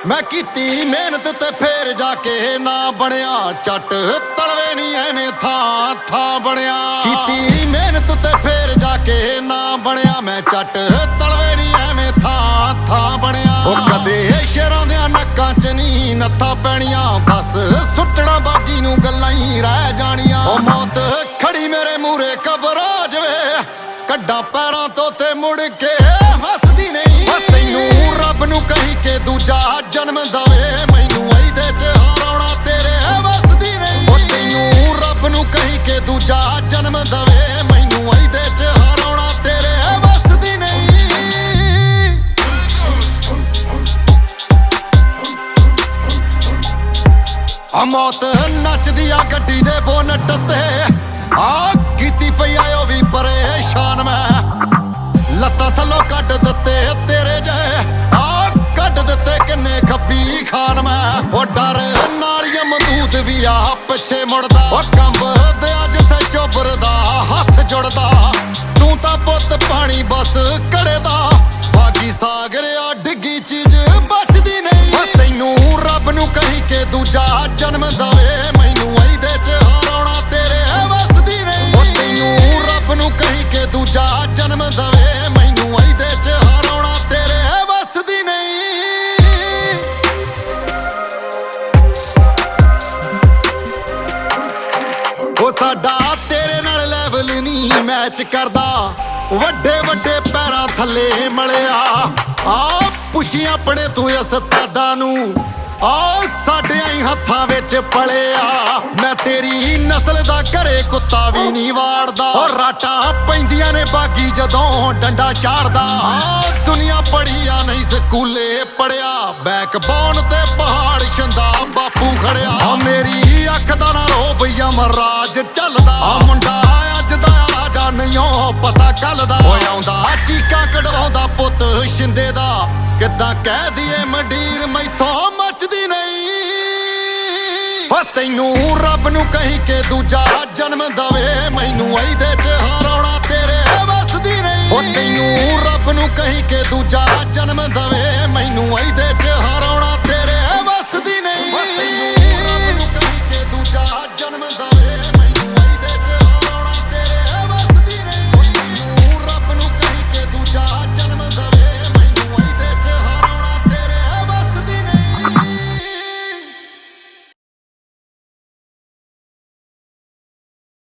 मैं कीती मेहनत ते फिर जाके ना बनिया चट तलवे नी एवें थां थां बनिया। कीती मेहनत ते फिर जाके ना बनिया मैं चट तलवे नी एवें थां थां बनिया। ओ कदे शेरां दियां नक्कां च नी नत्थां पैणियां बस सुट्टना बागी नूं गल्लां ही रह जानियां। ओ मौत खड़ी मेरे मूरे घबरा जावे कड्डां पैरां तो ते मुड़ के हसदी नहीं। तैनू रब नू कही के दूजा जन्म दवे मैनू इहदे च हराउणा तेरे वसदी नहीं। ओ तैनू रब नू कही के दूजा जन्म दवे मैनू इहदे च हराउणा तेरे वसदी नहीं। आ मौत नचदी आ गड्डी दे बोनट ते कीती पई आयो भी परेशान मैं लत्तां थल्लों कड्ड दित्ते तेरे जय कड्ड दित्ते किन्ने खब्बी खान मैं। ओ डर नालियां मंदूद भी आ पिछे मुड़दा ओ कंब दे जिथे चोबरदा हत्थ जुड़दा तू तां पुत्त पानी बस घड़े दा बाकी सागर आ डिग्गी चीज बचदी नहीं। तैनू रब नू कही के दूजा जन्म दवे मैनू इहदे च हराउणा तेरे वसदी नहीं। ओ तैनू रब नू कही के दूजा जन्म दवे मैनू इहदे च हराउणा तेरे वसदी नहीं। ओ साडा तेरे नाल लेवल नहीं मैच करदा वड्डे वड्डे पैरां थल्ले मलिया पुछी अपने तू उस्तादां नू साडे आई हत्थां विच पलिया। मैं तेरी नस्ल दा घरे कुत्ता भी नहीं वाड़दा और राटां पैंदियां ने बागी जदों डंडा चाड़दा। दुनिया पढ़िया नहीं स्कूले पढ़िया बैकबोन ते पहाड़ छंदा बापू खड़िया। मेरी अख दा ना रोब यमराज चलदा मुंडा अज दा राजा नहीं पता कल दा। आउंदा चीकां कढवाउंदा पुत्त शिंदे दा किद्दां कह दिए मंडीर मैथों मचदी नहीं। तैनू रब नू कही के दूजा जन्म दवे मैनू इहदे च हराउणा तेरे वसदी नहीं। तैनू रब नू कही के दूजा जन्म दवे मैनू इहदे च हराउणा